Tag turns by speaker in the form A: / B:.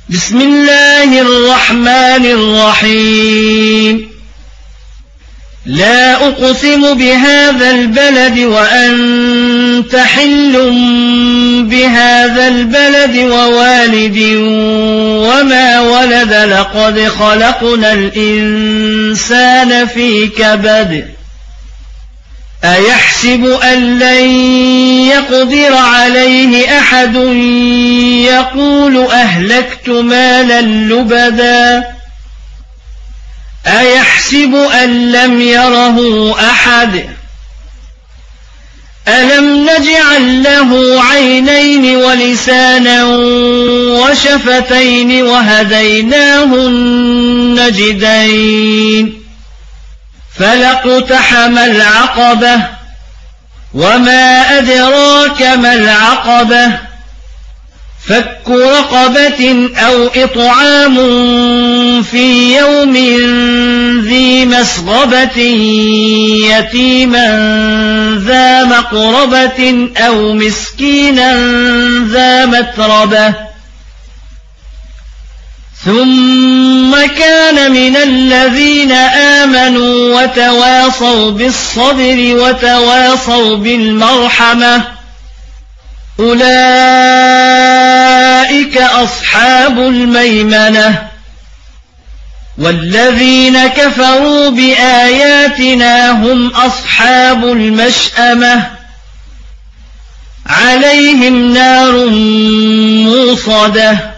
A: بسم الله الرحمن الرحيم لا أقسم بهذا البلد وأنت حل بهذا البلد ووالد وما ولد لقد خلقنا الإنسان في كبد أيحسب أن لن يقدر عليه أحد يقول أهلكت مالا لبدا أيحسب أن لم يره أحد ألم نجعل له عينين ولسانا وشفتين وهديناه النجدين فلاقتحم العقبة وما أدراك ما العقبة فك رقبة أو إطعام في يوم ذي مسغبة يتيما ذا مقربة أو مسكينا ذا متربة ثم كان من الذين آمنوا وتواصوا بالصبر وتواصوا بالمرحمة أولئك أصحاب الميمنة والذين كفروا بآياتنا هم أصحاب المشأمة عليهم نار موصدة